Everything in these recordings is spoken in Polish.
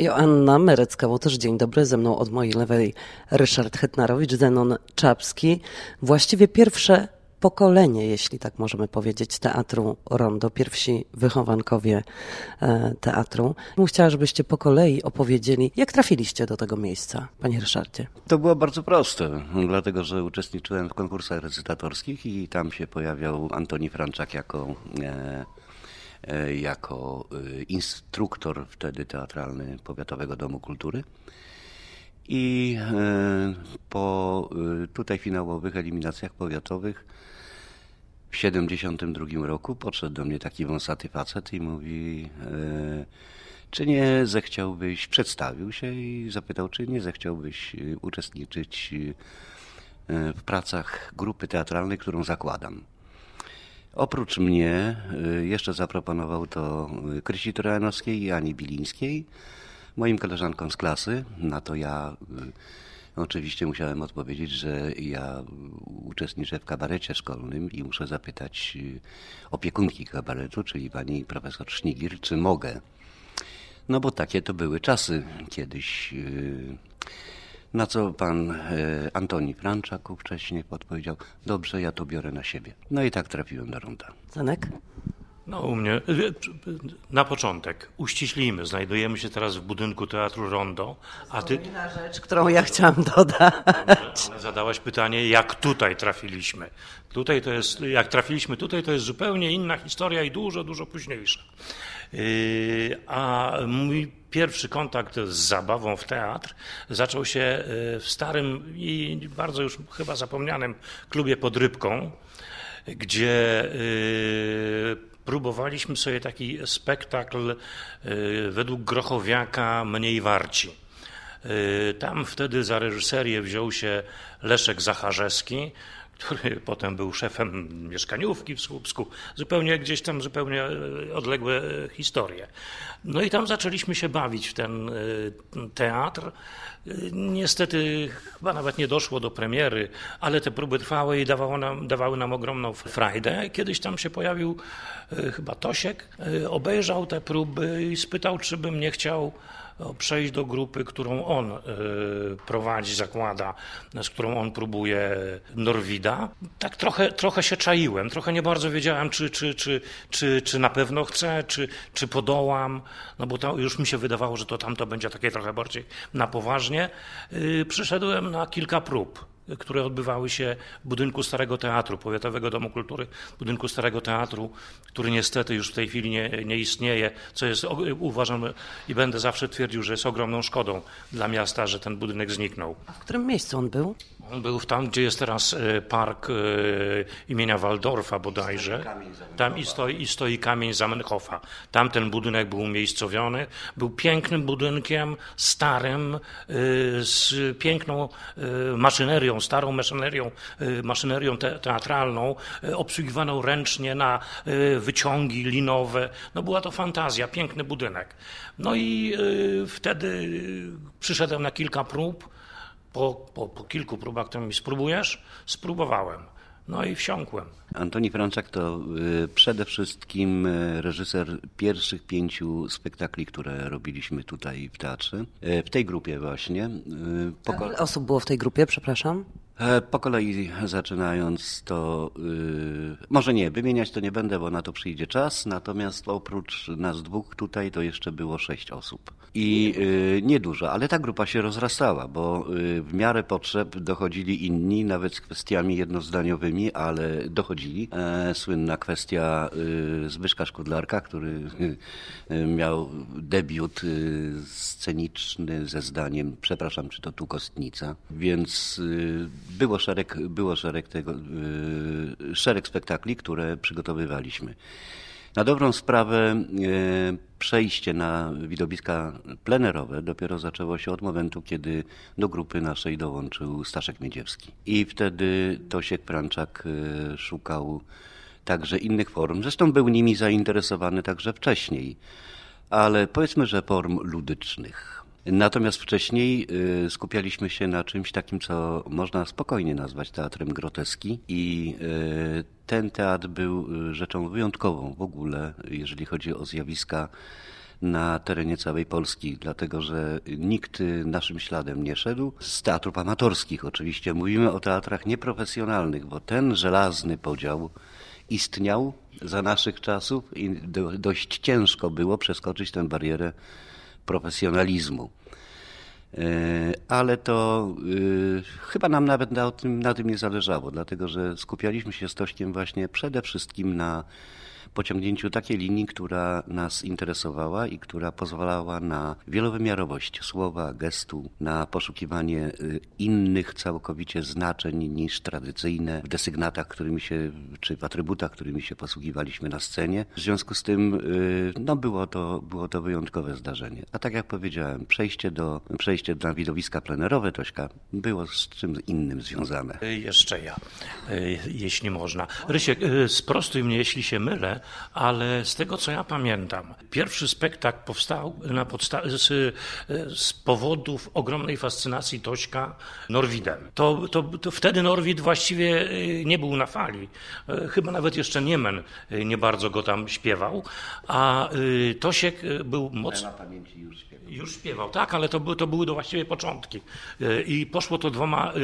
Joanna Merecka-Łotosz, dzień dobry. Ze mną od mojej lewej Ryszard Hetnarowicz, Zenon Czapski. Właściwie pierwsze pokolenie, jeśli tak możemy powiedzieć, Teatru Rondo, pierwsi wychowankowie teatru. Chciała, żebyście po kolei opowiedzieli, jak trafiliście do tego miejsca, panie Ryszardzie. To było bardzo proste, dlatego że uczestniczyłem w konkursach recytatorskich i tam się pojawiał Antoni Franczak jako instruktor wtedy teatralny Powiatowego Domu Kultury. I po tutaj finałowych eliminacjach powiatowych w 1972 roku podszedł do mnie taki wąsaty facet i mówi, czy nie zechciałbyś, przedstawił się i zapytał, czy nie zechciałbyś uczestniczyć w pracach grupy teatralnej, którą zakładam. Oprócz mnie jeszcze zaproponował to Krysi Trojanowskiej i Ani Bilińskiej, moim koleżankom z klasy. Na to ja oczywiście musiałem odpowiedzieć, że ja uczestniczę w kabarecie szkolnym i muszę zapytać opiekunki kabaretu, czyli pani profesor Sznigiel, czy mogę. No bo takie to były czasy kiedyś. Na co pan Antoni Franczak wcześniej podpowiedział, dobrze, ja to biorę na siebie. No i tak trafiłem do Ronda. Zenek? No u mnie, na początek, uściślijmy, znajdujemy się teraz w budynku Teatru Rondo, a ty... Inna rzecz, którą ja chciałam dodać. Ale zadałaś pytanie, jak tutaj trafiliśmy. Tutaj to jest, jak trafiliśmy tutaj, to jest zupełnie inna historia i dużo, dużo późniejsza. A mój pierwszy kontakt z zabawą w teatr zaczął się w starym i bardzo już chyba zapomnianym klubie pod Rybką, gdzie próbowaliśmy sobie taki spektakl według Grochowiaka Mniej warci. Tam wtedy za reżyserię wziął się Leszek Zacharzewski, który potem był szefem mieszkaniówki w Słupsku, zupełnie gdzieś tam zupełnie odległe historie. No i tam zaczęliśmy się bawić w ten teatr. Niestety chyba nawet nie doszło do premiery, ale te próby trwały i dawały nam ogromną frajdę. Kiedyś tam się pojawił chyba Tosiek, obejrzał te próby i spytał, czy bym nie chciał przejść do grupy, którą on prowadzi, zakłada, z którą on próbuje Norwida. Tak trochę się czaiłem, trochę nie bardzo wiedziałem, czy na pewno chcę, czy podołam, no bo to już mi się wydawało, że to tamto będzie takie trochę bardziej na poważnie. Przyszedłem na kilka prób, które odbywały się w budynku Starego Teatru, Powiatowego Domu Kultury, budynku Starego Teatru, który niestety już w tej chwili nie istnieje, co jest, uważam i będę zawsze twierdził, że jest ogromną szkodą dla miasta, że ten budynek zniknął. A w którym miejscu on był? On był tam, gdzie jest teraz park imienia Waldorfa bodajże. Tam i stoi kamień Zamenhofa. Tam ten budynek był umiejscowiony. Był pięknym budynkiem, starym, z piękną maszynerią, starą maszynerią teatralną, obsługiwaną ręcznie na wyciągi linowe. No była to fantazja, piękny budynek. No i wtedy przyszedłem na kilka prób. Po kilku próbach, to mi spróbujesz? Spróbowałem. No i wsiąkłem. Antoni Franczak to przede wszystkim reżyser pierwszych 5 spektakli, które robiliśmy tutaj w teatrze. W tej grupie właśnie. Ile osób było w tej grupie, przepraszam? Po kolei zaczynając to, może nie, wymieniać to nie będę, bo na to przyjdzie czas, natomiast oprócz nas dwóch tutaj to jeszcze było 6 osób. I niedużo, ale ta grupa się rozrastała, bo w miarę potrzeb dochodzili inni, nawet z kwestiami jednozdaniowymi, ale dochodzili. Słynna kwestia Zbyszka Szkudlarka, który miał debiut sceniczny ze zdaniem, przepraszam, czy to tu kostnica, więc było szereg spektakli, które przygotowywaliśmy. Na dobrą sprawę przejście na widowiska plenerowe dopiero zaczęło się od momentu, kiedy do grupy naszej dołączył Staszek Miedziewski. I wtedy Tosiek Franczak szukał także innych form. Zresztą był nimi zainteresowany także wcześniej, ale powiedzmy, że form ludycznych. Natomiast wcześniej skupialiśmy się na czymś takim, co można spokojnie nazwać teatrem groteski i ten teatr był rzeczą wyjątkową w ogóle, jeżeli chodzi o zjawiska na terenie całej Polski, dlatego że nikt naszym śladem nie szedł. Z teatrów amatorskich oczywiście mówimy o teatrach nieprofesjonalnych, bo ten żelazny podział istniał za naszych czasów i dość ciężko było przeskoczyć tę barierę profesjonalizmu. Ale to chyba nam nawet na tym nie zależało, dlatego że skupialiśmy się z Tośkiem właśnie przede wszystkim na pociągnięciu takiej linii, która nas interesowała i która pozwalała na wielowymiarowość słowa, gestu, na poszukiwanie innych całkowicie znaczeń niż tradycyjne w desygnatach, czy w atrybutach, którymi się posługiwaliśmy na scenie. W związku z tym było to wyjątkowe zdarzenie. A tak jak powiedziałem, przejście na widowiska plenerowe Tośka było z czym innym związane. Jeszcze ja, jeśli można. Rysiek, sprostuj mnie, jeśli się mylę, ale z tego, co ja pamiętam, pierwszy spektakl powstał z powodów ogromnej fascynacji Tośka Norwidem. To wtedy Norwid właściwie nie był na fali. Chyba nawet jeszcze Niemen nie bardzo go tam śpiewał, a Tosiek był mocno... Na pamięci Już śpiewał, tak, ale to były właściwie początki. I poszło to dwiema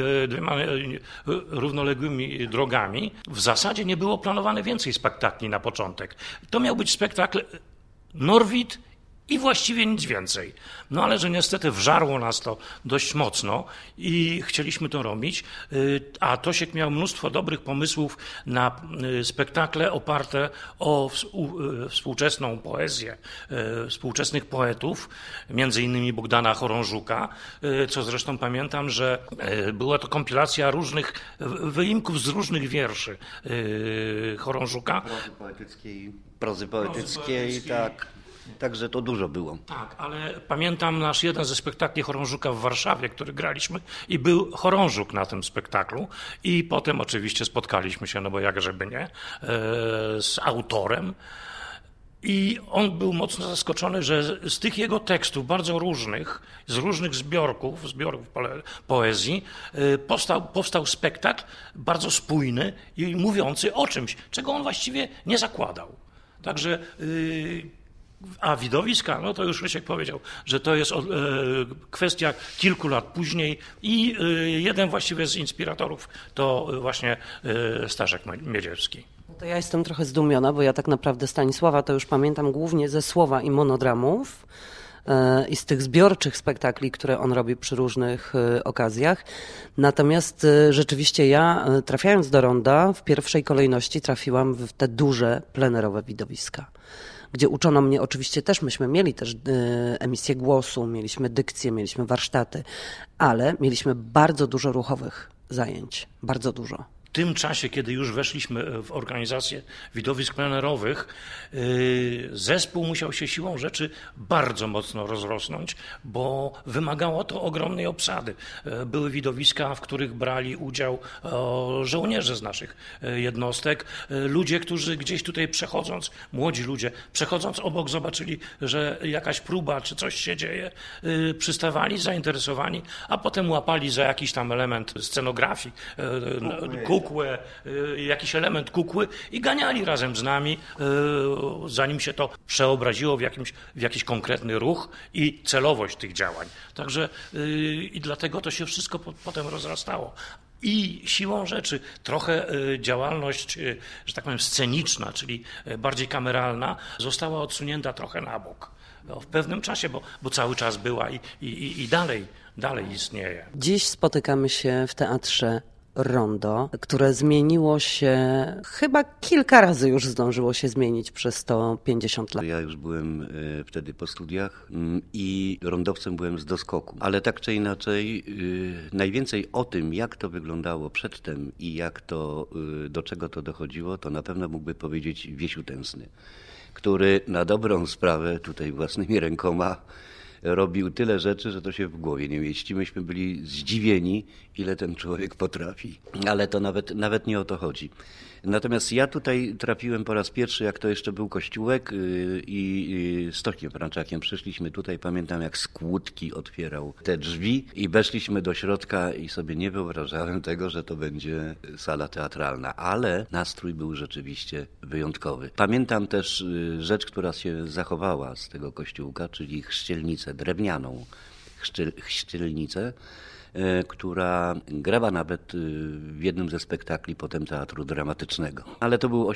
równoległymi drogami. W zasadzie nie było planowane więcej spektakli na początek. To miał być spektakl Norwid i właściwie nic więcej. No ale że niestety wżarło nas to dość mocno i chcieliśmy to robić, a Tosiek miał mnóstwo dobrych pomysłów na spektakle oparte o współczesną poezję, współczesnych poetów, między innymi Bogdana Chorążuka, co zresztą pamiętam, że była to kompilacja różnych wyimków z różnych wierszy Chorążuka. Prozy poetyckiej, tak. Także to dużo było. Tak, ale pamiętam nasz jeden ze spektakli Chorążuka w Warszawie, który graliśmy i był Chorążuk na tym spektaklu i potem oczywiście spotkaliśmy się, no bo jakżeby nie, z autorem. I on był mocno zaskoczony, że z tych jego tekstów, bardzo różnych, z różnych zbiorków poezji, powstał spektakl bardzo spójny i mówiący o czymś, czego on właściwie nie zakładał. Także... A widowiska, no to już Rysiek powiedział, że to jest kwestia kilku lat później i jeden właściwie z inspiratorów to właśnie Staszek Miedziewski. To ja jestem trochę zdumiona, bo ja tak naprawdę Stanisława to już pamiętam głównie ze słowa i monodramów i z tych zbiorczych spektakli, które on robi przy różnych okazjach. Natomiast rzeczywiście ja, trafiając do Ronda, w pierwszej kolejności trafiłam w te duże plenerowe widowiska, gdzie uczono mnie, oczywiście myśmy mieli też emisję głosu, mieliśmy dykcję, mieliśmy warsztaty, ale mieliśmy bardzo dużo ruchowych zajęć, bardzo dużo. W tym czasie, kiedy już weszliśmy w organizację widowisk plenerowych, zespół musiał się siłą rzeczy bardzo mocno rozrosnąć, bo wymagało to ogromnej obsady. Były widowiska, w których brali udział żołnierze z naszych jednostek, ludzie, którzy gdzieś tutaj przechodząc, młodzi ludzie, przechodząc obok zobaczyli, że jakaś próba czy coś się dzieje, przystawali zainteresowani, a potem łapali za jakiś tam element scenografii, kukłę, jakiś element kukły i ganiali razem z nami, zanim się to przeobraziło w jakiś konkretny ruch i celowość tych działań. Także i dlatego to się wszystko potem rozrastało. I siłą rzeczy trochę działalność, że tak powiem, sceniczna, czyli bardziej kameralna, została odsunięta trochę na bok. W pewnym czasie, bo cały czas była i dalej istnieje. Dziś spotykamy się w Teatrze Rondo, które zmieniło się, chyba kilka razy już zdążyło się zmienić przez to 50 lat. Ja już byłem wtedy po studiach i rondowcem byłem z doskoku, ale tak czy inaczej najwięcej o tym, jak to wyglądało przedtem i do czego to dochodziło, to na pewno mógłby powiedzieć Wiesiu Tęsny, który na dobrą sprawę tutaj własnymi rękoma robił tyle rzeczy, że to się w głowie nie mieści. Myśmy byli zdziwieni, ile ten człowiek potrafi. Ale to nawet nie o to chodzi. Natomiast ja tutaj trafiłem po raz pierwszy, jak to jeszcze był kościółek i Stokiem Franczakiem przyszliśmy tutaj. Pamiętam, jak z kłódki otwierał te drzwi i weszliśmy do środka i sobie nie wyobrażałem tego, że to będzie sala teatralna, ale nastrój był rzeczywiście wyjątkowy. Pamiętam też rzecz, która się zachowała z tego kościółka, czyli chrzcielnicę drewnianą, chrzcielnicę, która grała nawet w jednym ze spektakli potem Teatru Dramatycznego. Ale to był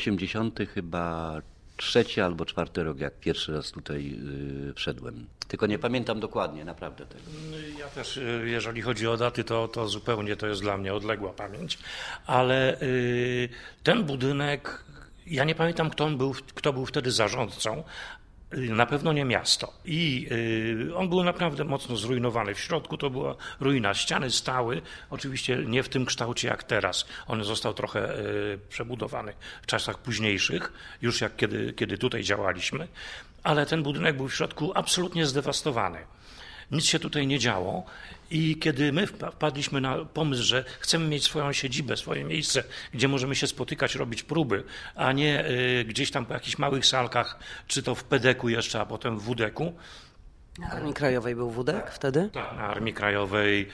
83 albo 4 rok, jak pierwszy raz tutaj wszedłem. Tylko nie pamiętam dokładnie, naprawdę tego. Ja też, jeżeli chodzi o daty, to zupełnie to jest dla mnie odległa pamięć, ale ten budynek, ja nie pamiętam, kto był wtedy zarządcą. Na pewno nie miasto. I on był naprawdę mocno zrujnowany. W środku to była ruina. Ściany stały, oczywiście nie w tym kształcie jak teraz. On został trochę przebudowany w czasach późniejszych, już jak kiedy tutaj działaliśmy. Ale ten budynek był w środku absolutnie zdewastowany. Nic się tutaj nie działo i kiedy my wpadliśmy na pomysł, że chcemy mieć swoją siedzibę, swoje miejsce, gdzie możemy się spotykać, robić próby, a nie gdzieś tam po jakichś małych salkach, czy to w Pedeku jeszcze, a potem w Wudeku. Na Armii Krajowej był Wódek wtedy? Tak, na Armii Krajowej,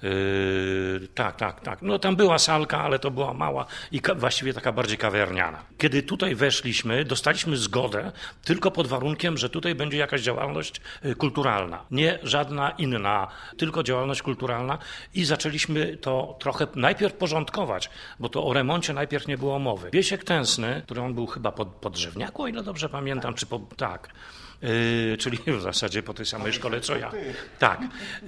tak. No tam była salka, ale to była mała i właściwie taka bardziej kawiarniana. Kiedy tutaj weszliśmy, dostaliśmy zgodę tylko pod warunkiem, że tutaj będzie jakaś działalność kulturalna. Nie żadna inna, tylko działalność kulturalna i zaczęliśmy to trochę najpierw porządkować, bo to o remoncie najpierw nie było mowy. Wiesiek Tęsny, który on był chyba po Drzewniaku, o ile dobrze pamiętam, czy tak. Czyli w zasadzie po tej samej szkole co ja. Tak.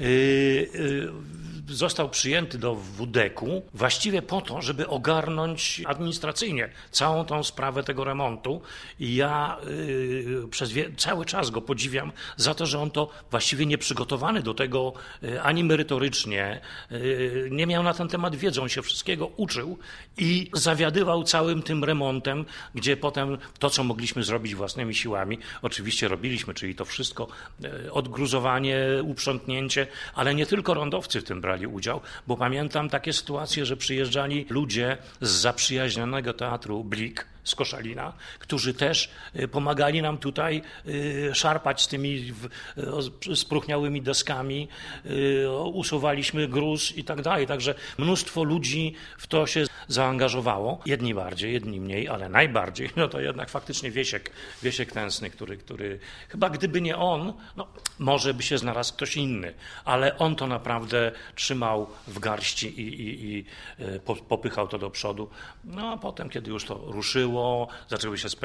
Został przyjęty do WDK-u właściwie po to, żeby ogarnąć administracyjnie całą tą sprawę tego remontu. I ja przez cały czas go podziwiam za to, że on to właściwie nie przygotowany do tego ani merytorycznie, nie miał na ten temat wiedzy, on się wszystkiego uczył i zawiadywał całym tym remontem, gdzie potem to, co mogliśmy zrobić własnymi siłami, oczywiście robiliśmy, czyli to wszystko, odgruzowanie, uprzątnięcie, ale nie tylko rondowcy w tym brali udział, bo pamiętam takie sytuacje, że przyjeżdżali ludzie z zaprzyjaźnionego teatru Blik z Koszalina, którzy też pomagali nam tutaj szarpać z tymi spróchniałymi deskami, usuwaliśmy gruz i tak dalej. Także mnóstwo ludzi w to się zaangażowało. Jedni bardziej, jedni mniej, ale najbardziej, no to jednak faktycznie Wiesiek Tęsny, który chyba gdyby nie on, no może by się znalazł ktoś inny, ale on to naprawdę trzymał w garści i popychał to do przodu. No a potem, kiedy już to ruszyło, zaczęły się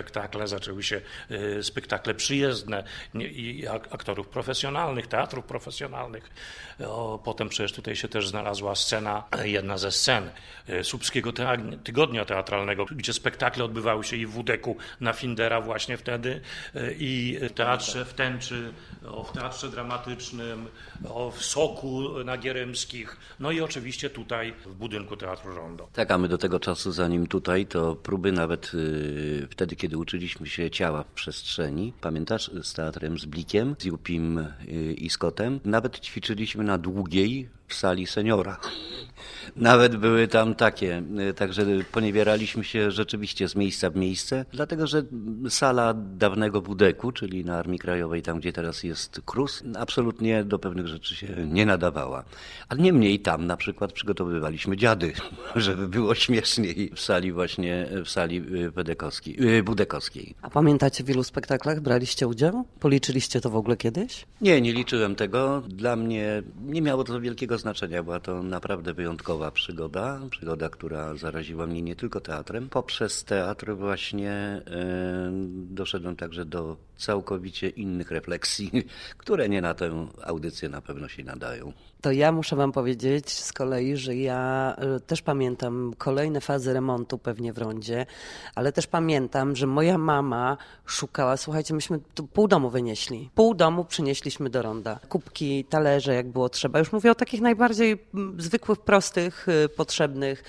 spektakle przyjezdne i aktorów profesjonalnych, teatrów profesjonalnych. Potem przecież tutaj się też znalazła scena, jedna ze scen Słupskiego Tygodnia Teatralnego, gdzie spektakle odbywały się i w WDK-u na Findera właśnie wtedy i w Teatrze w Tęczy, w Teatrze Dramatycznym, w Soku na Gierymskich, no i oczywiście tutaj w budynku Teatru Rondo. Tak, a my do tego czasu, zanim tutaj, to próby nawet wtedy, kiedy uczyliśmy się ciała w przestrzeni, pamiętasz, z teatrem z Blikiem, z Jupim i Scottem, nawet ćwiczyliśmy na Długiej w sali seniora. Nawet były tam takie, także poniewieraliśmy się rzeczywiście z miejsca w miejsce, dlatego że sala dawnego WDK-u, czyli na Armii Krajowej, tam gdzie teraz jest KRUS, absolutnie do pewnych rzeczy się nie nadawała. Ale niemniej tam na przykład przygotowywaliśmy dziady, żeby było śmieszniej w sali WDK-owskiej. A pamiętacie, w ilu spektaklach braliście udział? Policzyliście to w ogóle kiedyś? Nie liczyłem tego. Dla mnie nie miało to wielkiego znaczenia. Była to naprawdę wyjątkowa przygoda, która zaraziła mnie nie tylko teatrem. Poprzez teatr właśnie doszedłem także do całkowicie innych refleksji, które nie na tę audycję na pewno się nadają. To ja muszę wam powiedzieć z kolei, że ja też pamiętam kolejne fazy remontu pewnie w Rondzie, ale też pamiętam, że moja mama szukała, słuchajcie, myśmy tu pół domu wynieśli. Pół domu przynieśliśmy do Ronda. Kubki, talerze, jak było trzeba. Już mówię o takich najbardziej zwykłych, prostych, potrzebnych,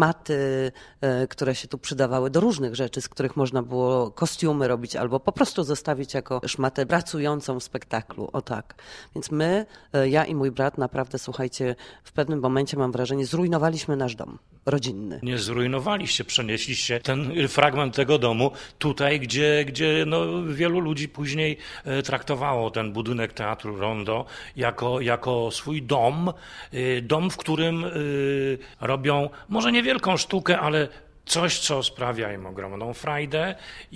szmaty, które się tu przydawały do różnych rzeczy, z których można było kostiumy robić albo po prostu ze zostawić jako szmatę pracującą w spektaklu, o tak. Więc my, ja i mój brat naprawdę, słuchajcie, w pewnym momencie mam wrażenie, zrujnowaliśmy nasz dom rodzinny. Nie zrujnowaliście, przenieśliście ten fragment tego domu tutaj, gdzie wielu ludzi później traktowało ten budynek Teatru Rondo jako swój dom, w którym robią może niewielką sztukę, ale coś, co sprawia im ogromną frajdę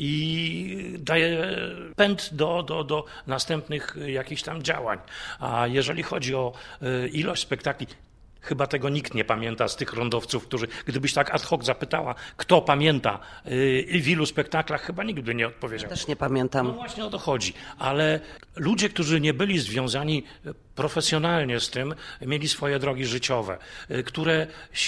i daje pęd do następnych jakichś tam działań. A jeżeli chodzi o ilość spektakli, chyba tego nikt nie pamięta z tych rondowców, którzy, gdybyś tak ad hoc zapytała, kto pamięta i w ilu spektaklach, chyba nikt by nie odpowiedział. Też nie pamiętam. No właśnie o to chodzi. Ale ludzie, którzy nie byli związani profesjonalnie z tym, mieli swoje drogi życiowe, które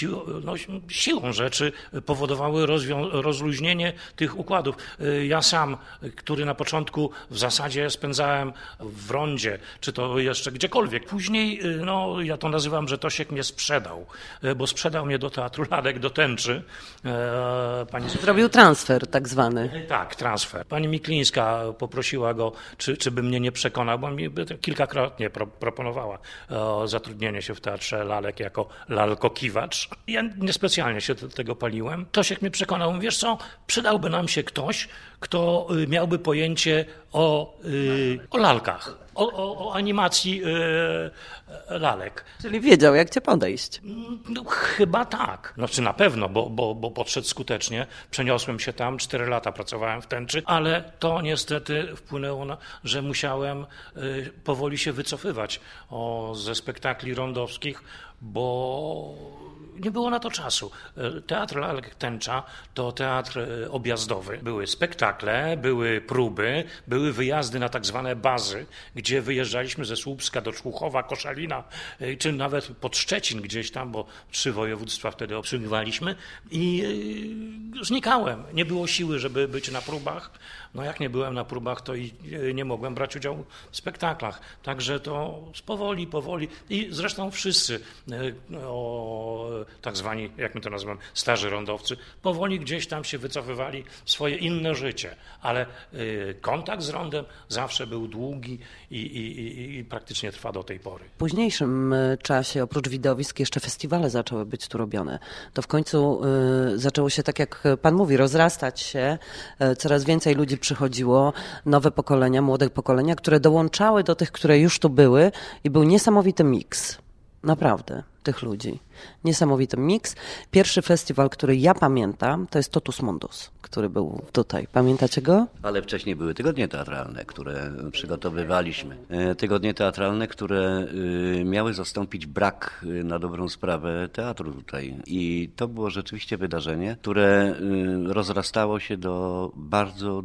siłą rzeczy powodowały rozluźnienie tych układów. Ja sam, który na początku w zasadzie spędzałem w Rondzie, czy to jeszcze gdziekolwiek, później, ja to nazywam, że Tosiek mnie sprzedał, bo sprzedał mnie do Teatru Lalek, do Tęczy. Zrobił transfer tak zwany. Tak, transfer. Pani Miklińska poprosiła go, czy by mnie nie przekonał, bo mi kilkakrotnie proponowała zatrudnienie się w Teatrze Lalek jako lalkokiwacz. Ja niespecjalnie się do tego paliłem. Tosiek mnie przekonał, wiesz co, przydałby nam się ktoś, kto miałby pojęcie o lalkach, o animacji lalek. Czyli wiedział, jak cię podejść. No, chyba tak. Znaczy na pewno, bo podszedł skutecznie. Przeniosłem się tam, 4 lata pracowałem w Tęczy, ale to niestety wpłynęło na, że musiałem powoli się wycofywać ze spektakli rondowskich, bo nie było na to czasu. Teatr Lalek Tęcza to teatr objazdowy. Były spektakle, były próby, były wyjazdy na tak zwane bazy, gdzie wyjeżdżaliśmy ze Słupska do Człuchowa, Koszalina, czy nawet pod Szczecin gdzieś tam, bo 3 województwa wtedy obsługiwaliśmy i znikałem. Nie było siły, żeby być na próbach. No jak nie byłem na próbach, to i nie mogłem brać udziału w spektaklach. Także to powoli i zresztą wszyscy tak zwani, jak my to nazywamy, starzy rondowcy, powoli gdzieś tam się wycofywali w swoje inne życie. Ale kontakt z rondem zawsze był długi i praktycznie trwa do tej pory. W późniejszym czasie, oprócz widowisk, jeszcze festiwale zaczęły być tu robione. To w końcu zaczęło się, tak jak pan mówi, rozrastać się. Coraz więcej ludzi przychodziło, nowe pokolenia, młode pokolenia, które dołączały do tych, które już tu były i był niesamowity miks. Naprawdę, tych ludzi. Niesamowity miks. Pierwszy festiwal, który ja pamiętam, to jest Totus Mundus, który był tutaj. Pamiętacie go? Ale wcześniej były tygodnie teatralne, które przygotowywaliśmy. Tygodnie teatralne, które miały zastąpić brak na dobrą sprawę teatru tutaj. I to było rzeczywiście wydarzenie, które rozrastało się do bardzo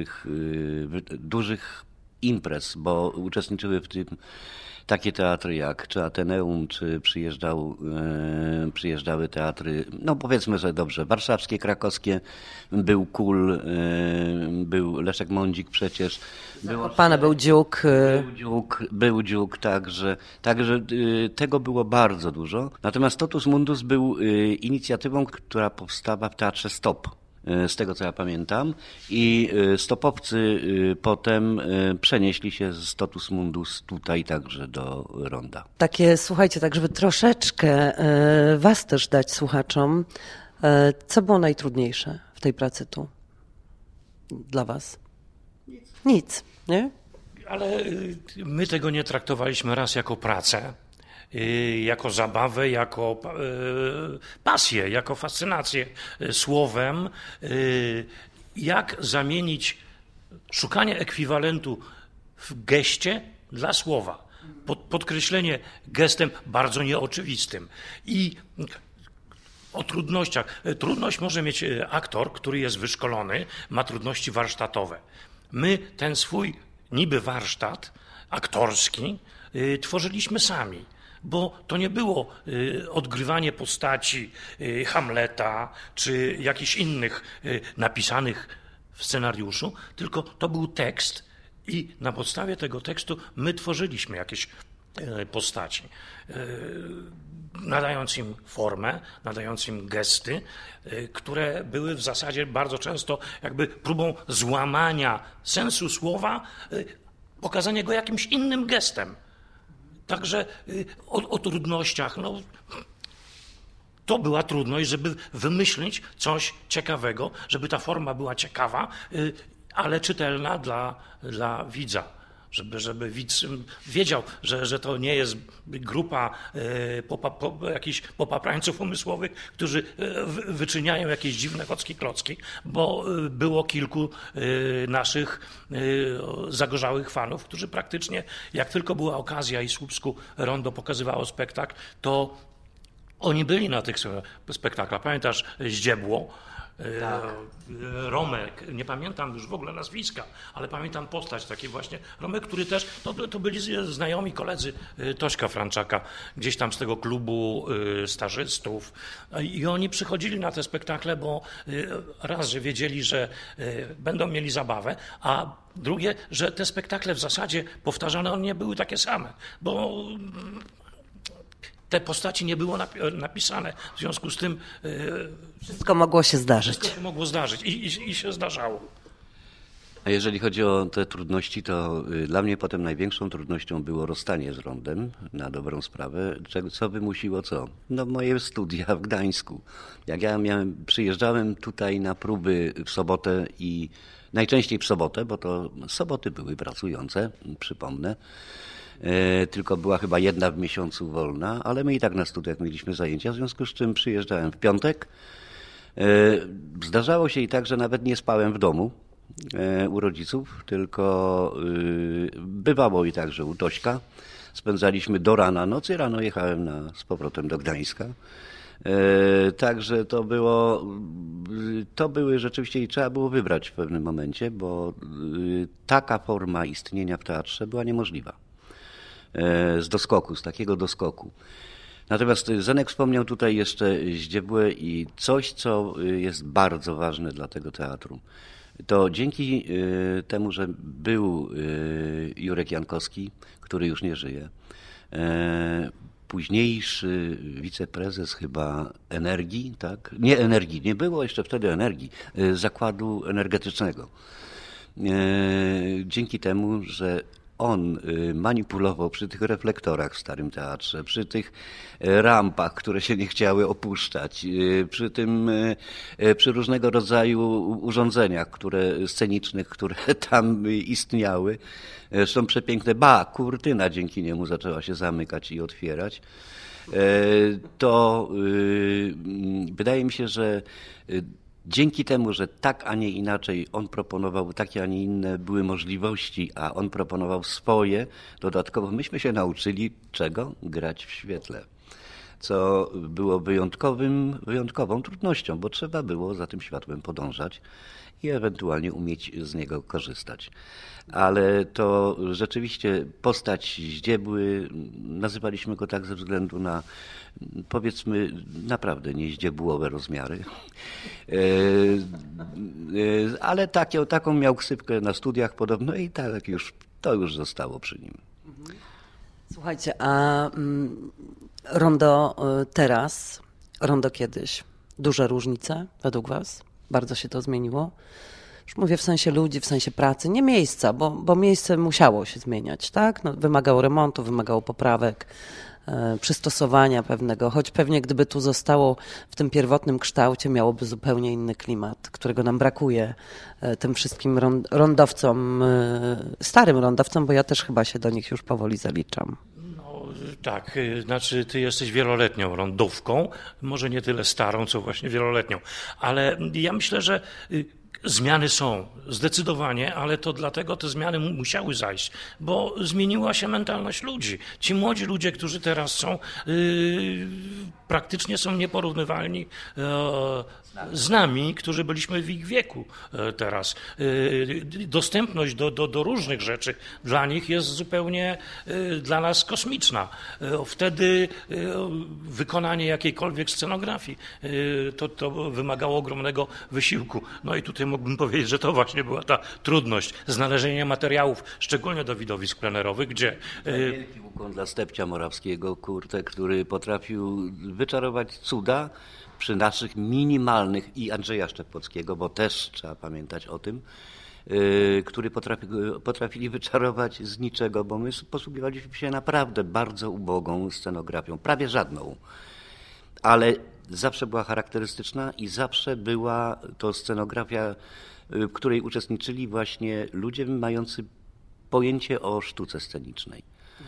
dużych imprez, bo uczestniczyły w tym takie teatry jak czy Ateneum, czy przyjeżdżały teatry, no powiedzmy, że dobrze, warszawskie, krakowskie, był KUL, był Leszek Mądzik przecież. Pana był Dziuk. Był Dziuk, także tego było bardzo dużo. Natomiast Totus Mundus był inicjatywą, która powstała w Teatrze Stop. Z tego, co ja pamiętam. I stopowcy potem przenieśli się z Totus Mundus tutaj także do Ronda. Takie, słuchajcie, tak żeby troszeczkę was też dać słuchaczom, co było najtrudniejsze w tej pracy tu dla was? Nic, nie? Ale my tego nie traktowaliśmy raz jako pracę, jako zabawę, jako pasję, jako fascynację słowem. Jak zamienić szukanie ekwiwalentu w geście dla słowa. Podkreślenie gestem bardzo nieoczywistym. I o trudnościach. Trudność może mieć aktor, który jest wyszkolony, ma trudności warsztatowe. My ten swój niby warsztat aktorski tworzyliśmy sami, bo to nie było odgrywanie postaci Hamleta czy jakichś innych napisanych w scenariuszu, tylko to był tekst i na podstawie tego tekstu my tworzyliśmy jakieś postaci, nadając im formę, nadając im gesty, które były w zasadzie bardzo często jakby próbą złamania sensu słowa, pokazania go jakimś innym gestem. Także o trudnościach, no, to była trudność, żeby wymyślić coś ciekawego, żeby ta forma była ciekawa, ale czytelna dla widza. Żeby widz wiedział, że to nie jest grupa jakichś popaprańców umysłowych, którzy wyczyniają jakieś dziwne klocki, bo było kilku naszych zagorzałych fanów, którzy praktycznie, jak tylko była okazja i Słupsku Rondo pokazywało spektakl, to oni byli na tych spektaklach. Pamiętasz Zdziebło? Tak. Romek, nie pamiętam już w ogóle nazwiska, ale pamiętam postać takiej właśnie. Romek, który też, to byli znajomi koledzy Tośka Franczaka, gdzieś tam z tego klubu stażystów. I oni przychodzili na te spektakle, bo raz, że wiedzieli, że będą mieli zabawę, a drugie, że te spektakle w zasadzie powtarzane, one nie były takie same, bo te postaci nie było napisane, w związku z tym wszystko mogło się zdarzyć. Wszystko się mogło zdarzyć i się zdarzało. A jeżeli chodzi o te trudności, to dla mnie potem największą trudnością było rozstanie z Rondem, na dobrą sprawę, co wymusiło co? No moje studia w Gdańsku. Jak ja przyjeżdżałem tutaj na próby w sobotę i najczęściej w sobotę, bo to soboty były pracujące, przypomnę. Tylko była chyba jedna w miesiącu wolna, ale my i tak na studiach mieliśmy zajęcia, w związku z czym przyjeżdżałem w piątek. Zdarzało się i tak, że nawet nie spałem w domu u rodziców, tylko bywało i tak, że u Tośka spędzaliśmy do rana nocy, rano jechałem z powrotem do Gdańska. Także to były rzeczywiście i trzeba było wybrać w pewnym momencie, bo taka forma istnienia w teatrze była niemożliwa. Z takiego doskoku. Natomiast Zenek wspomniał tutaj jeszcze Zdziebłę i coś, co jest bardzo ważne dla tego teatru. To dzięki temu, że był Jurek Jankowski, który już nie żyje, późniejszy wiceprezes chyba Energii, tak? Nie Energii, nie było jeszcze wtedy Energii, Zakładu Energetycznego. Dzięki temu, że on manipulował przy tych reflektorach w Starym Teatrze, przy tych rampach, które się nie chciały opuszczać, przy różnego rodzaju urządzeniach scenicznych, które tam istniały. Zresztą przepiękne, kurtyna dzięki niemu zaczęła się zamykać i otwierać. To wydaje mi się, że dzięki temu, że tak, a nie inaczej on proponował, takie, a nie inne były możliwości, a on proponował swoje, dodatkowo myśmy się nauczyli czego? Grać w świetle. Co było wyjątkową trudnością, bo trzeba było za tym światłem podążać i ewentualnie umieć z niego korzystać. Ale to rzeczywiście postać Zdziebły, nazywaliśmy go tak ze względu na, powiedzmy, naprawdę niezdziebłowe rozmiary. Ale taką miał ksywkę na studiach podobno i tak to już zostało przy nim. Słuchajcie, a Rondo teraz, Rondo kiedyś, duże różnice według was? Bardzo się to zmieniło? Już mówię w sensie ludzi, w sensie pracy, nie miejsca, bo miejsce musiało się zmieniać, tak? No, wymagało remontu, wymagało poprawek, przystosowania pewnego, choć pewnie gdyby tu zostało w tym pierwotnym kształcie, miałoby zupełnie inny klimat, którego nam brakuje tym wszystkim rondowcom, starym rondowcom, bo ja też chyba się do nich już powoli zaliczam. Tak, znaczy ty jesteś wieloletnią rondówką, może nie tyle starą, co właśnie wieloletnią, ale ja myślę, że zmiany są, zdecydowanie, ale to dlatego te zmiany musiały zajść, bo zmieniła się mentalność ludzi. Ci młodzi ludzie, którzy teraz są, praktycznie są nieporównywalni z nami, którzy byliśmy w ich wieku teraz. Dostępność do różnych rzeczy dla nich jest zupełnie dla nas kosmiczna. Wtedy wykonanie jakiejkolwiek scenografii to wymagało ogromnego wysiłku. No i tutaj mógłbym powiedzieć, że to właśnie była ta trudność znalezienia materiałów, szczególnie do widowisk plenerowych, gdzie... Wielki ukłon dla Stepcia Morawskiego, który potrafił wyczarować cuda przy naszych minimalnych i Andrzeja Szczepkowskiego, bo też trzeba pamiętać o tym, który potrafili wyczarować z niczego, bo my posługiwaliśmy się naprawdę bardzo ubogą scenografią, prawie żadną, ale zawsze była charakterystyczna i zawsze była to scenografia, w której uczestniczyli właśnie ludzie mający pojęcie o sztuce scenicznej.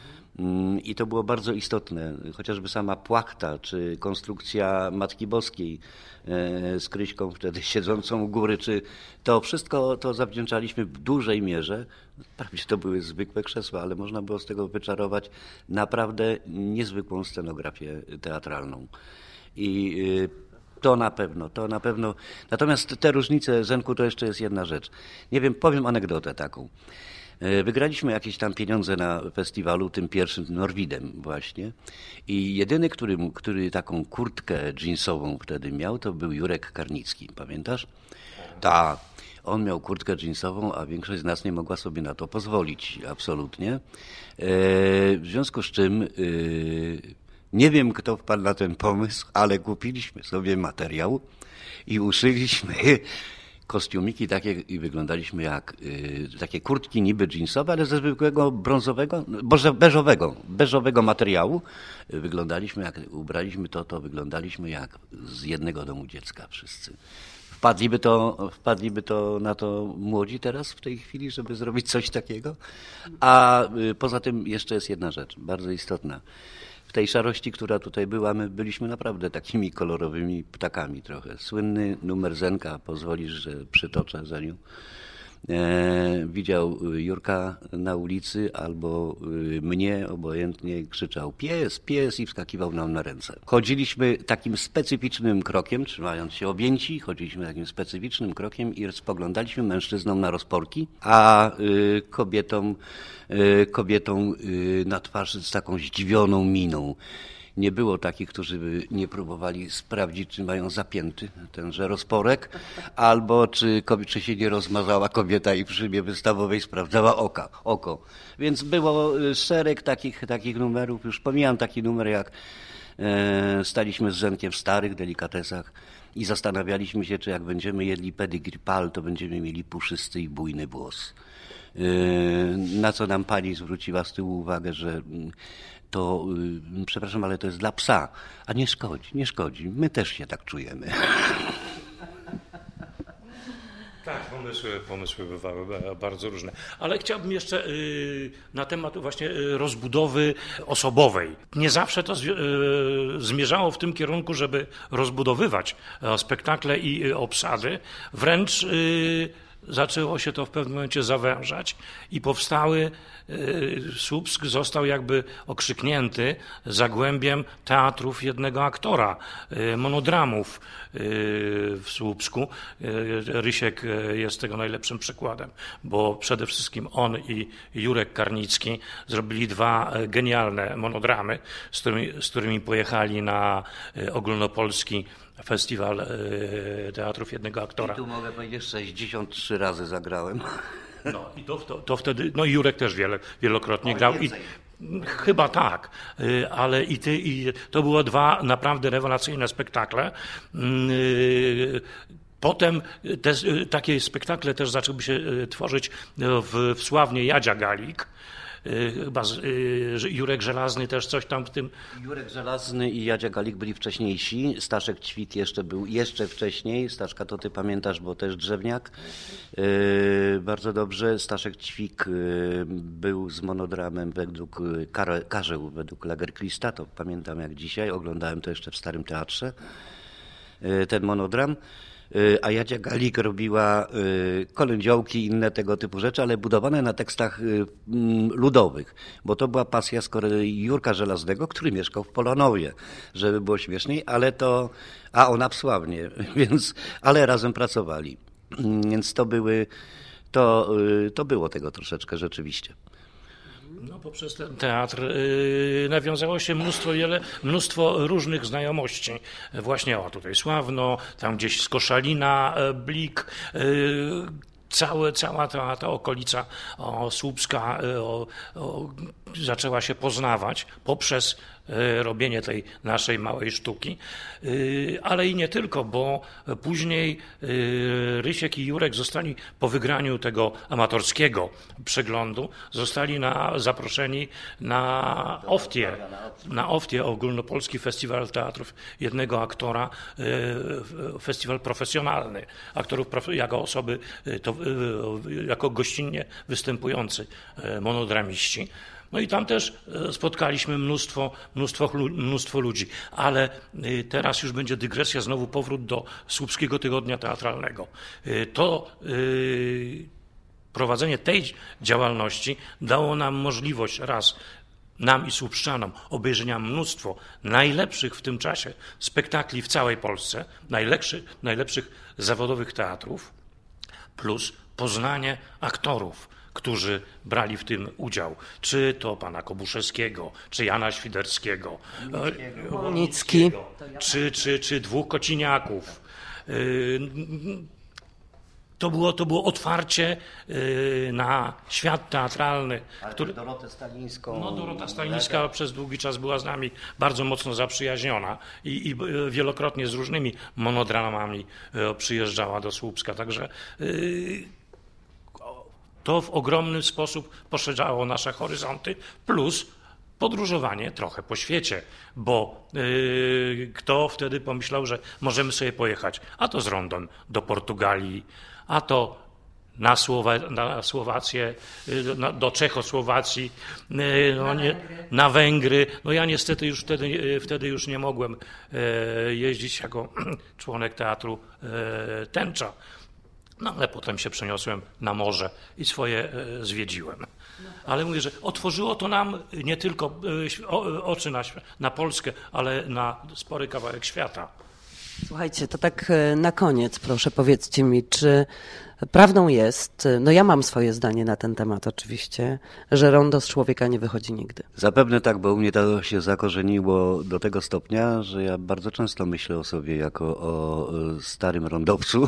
I to było bardzo istotne, chociażby sama płachta, czy konstrukcja Matki Boskiej z Kryśką wtedy siedzącą u góry, czy to wszystko to zawdzięczaliśmy w dużej mierze. Prawie to były zwykłe krzesła, ale można było z tego wyczarować naprawdę niezwykłą scenografię teatralną. I to na pewno. Natomiast te różnice, Zenku, to jeszcze jest jedna rzecz. Nie wiem, powiem anegdotę taką. Wygraliśmy jakieś tam pieniądze na festiwalu, tym pierwszym Norwidem właśnie. I jedyny, który taką kurtkę dżinsową wtedy miał, to był Jurek Karnicki. Pamiętasz? Tak. On miał kurtkę dżinsową, a większość z nas nie mogła sobie na to pozwolić. Absolutnie. W związku z czym nie wiem, kto wpadł na ten pomysł, ale kupiliśmy sobie materiał i uszyliśmy kostiumiki takie i wyglądaliśmy jak takie kurtki niby dżinsowe, ale ze zwykłego brązowego, beżowego materiału. Wyglądaliśmy jak, ubraliśmy to wyglądaliśmy jak z jednego domu dziecka wszyscy. Wpadliby to na to młodzi teraz w tej chwili, żeby zrobić coś takiego. A poza tym jeszcze jest jedna rzecz, bardzo istotna. W tej szarości, która tutaj była, my byliśmy naprawdę takimi kolorowymi ptakami trochę. Słynny numer Zenka, pozwolisz, że przytoczę za nią. Widział Jurka na ulicy albo mnie obojętnie, krzyczał pies, pies i wskakiwał nam na ręce. Chodziliśmy takim specyficznym krokiem, trzymając się objęci, chodziliśmy takim specyficznym krokiem i spoglądaliśmy mężczyznom na rozporki, a kobietom na twarz z taką zdziwioną miną. Nie było takich, którzy by nie próbowali sprawdzić, czy mają zapięty tenże rozporek, albo czy się nie rozmazała kobieta i przy szybie wystawowej sprawdzała oko. Więc było szereg takich numerów. Już pomijam taki numer, jak staliśmy z Zenkiem w starych delikatesach i zastanawialiśmy się, czy jak będziemy jedli pedigree pal, to będziemy mieli puszysty i bujny włos. Na co nam pani zwróciła z tyłu uwagę, że to, przepraszam, ale to jest dla psa, a nie szkodzi, my też się tak czujemy. Tak, pomysły bywały bardzo różne. Ale chciałbym jeszcze na temat właśnie rozbudowy osobowej. Nie zawsze to zmierzało w tym kierunku, żeby rozbudowywać spektakle i obsady. Wręcz zaczęło się to w pewnym momencie zawężać i powstały, Słupsk został jakby okrzyknięty zagłębiem teatrów jednego aktora, monodramów w Słupsku. Rysiek jest tego najlepszym przykładem, bo przede wszystkim on i Jurek Karnicki zrobili dwa genialne monodramy, z którymi pojechali na ogólnopolski Festiwal Teatrów Jednego Aktora. I tu mogę powiedzieć, 63 razy zagrałem. No i to wtedy, no i Jurek też wielokrotnie grał. Chyba tak, ale to były dwa naprawdę rewelacyjne spektakle. Potem takie spektakle też zaczęły się tworzyć w Sławnie Jadzia Galik. Chyba Jurek Żelazny też coś tam w tym. Jurek Żelazny i Jadzia Galik byli wcześniejsi. Staszek Ćwik był jeszcze wcześniej. Staszka to ty pamiętasz, bo też Drzewniak. Bardzo dobrze. Staszek Ćwik był z monodramem według Karzeł, według Lagerkrista. To pamiętam jak dzisiaj. Oglądałem to jeszcze w Starym Teatrze. Ten monodram. A Jadzia Galik robiła kolędziołki i inne tego typu rzeczy, ale budowane na tekstach ludowych, bo to była pasja z kolei Jurka Żelaznego, który mieszkał w Polanowie, żeby było śmieszniej, a ona w Sławnie, ale razem pracowali. Więc to było tego troszeczkę rzeczywiście. No, poprzez ten teatr nawiązało się mnóstwo różnych znajomości. Właśnie tutaj Sławno, tam gdzieś z Koszalina, Blik, cała ta okolica słupska zaczęła się poznawać poprzez robienie tej naszej małej sztuki, ale i nie tylko, bo później Rysiek i Jurek zostali po wygraniu tego amatorskiego przeglądu, zostali zaproszeni na OFTIE, Ogólnopolski Festiwal Teatrów Jednego Aktora, festiwal profesjonalny, aktorów jako osoby, jako gościnnie występujący monodramiści. No i tam też spotkaliśmy mnóstwo ludzi, ale teraz już będzie dygresja, znowu powrót do Słupskiego Tygodnia Teatralnego. To prowadzenie tej działalności dało nam możliwość nam i słupszczanom obejrzenia mnóstwo najlepszych w tym czasie spektakli w całej Polsce, najlepszych zawodowych teatrów, plus poznanie aktorów, którzy brali w tym udział. Czy to pana Kobuszewskiego, czy Jana Świderskiego, Nicki, czy dwóch Kociniaków. To było otwarcie na świat teatralny. Dorotę Stalińską. No, Dorota Stalińska przez długi czas była z nami bardzo mocno zaprzyjaźniona i wielokrotnie z różnymi monodramami przyjeżdżała do Słupska. Także to w ogromny sposób poszerzało nasze horyzonty, plus podróżowanie trochę po świecie, bo kto wtedy pomyślał, że możemy sobie pojechać, a to z Rondon do Portugalii, a to na Słowację, do Czechosłowacji, na Węgry. No ja niestety już wtedy już nie mogłem jeździć jako członek teatru Tęcza. No ale potem się przeniosłem na morze i swoje zwiedziłem. Ale mówię, że otworzyło to nam nie tylko oczy na Polskę, ale na spory kawałek świata. Słuchajcie, to tak na koniec proszę powiedzcie mi, czy prawdą jest, no ja mam swoje zdanie na ten temat oczywiście, że rondo z człowieka nie wychodzi nigdy. Zapewne tak, bo u mnie to się zakorzeniło do tego stopnia, że ja bardzo często myślę o sobie jako o starym rondowcu.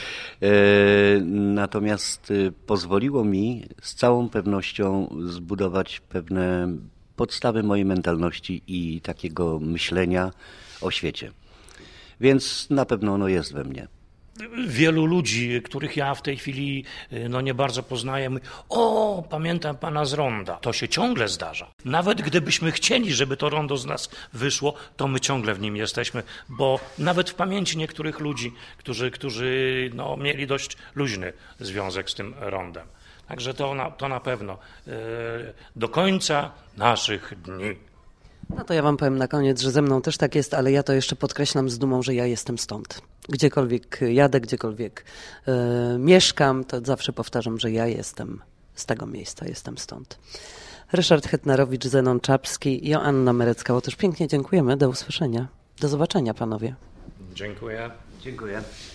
Natomiast pozwoliło mi z całą pewnością zbudować pewne podstawy mojej mentalności i takiego myślenia o świecie. Więc na pewno ono jest we mnie. Wielu ludzi, których ja w tej chwili nie bardzo poznaję, mówi: o, pamiętam pana z ronda. To się ciągle zdarza. Nawet gdybyśmy chcieli, żeby to rondo z nas wyszło, to my ciągle w nim jesteśmy, bo nawet w pamięci niektórych ludzi, którzy mieli dość luźny związek z tym rondem. Także to na pewno do końca naszych dni. No to ja wam powiem na koniec, że ze mną też tak jest, ale ja to jeszcze podkreślam z dumą, że ja jestem stąd. Gdziekolwiek jadę, gdziekolwiek mieszkam, to zawsze powtarzam, że ja jestem z tego miejsca, jestem stąd. Ryszard Hetnarowicz, Zenon Czapski, Joanna Merecka-Łotysz. Pięknie dziękujemy, do usłyszenia. Do zobaczenia, panowie. Dziękuję. Dziękuję.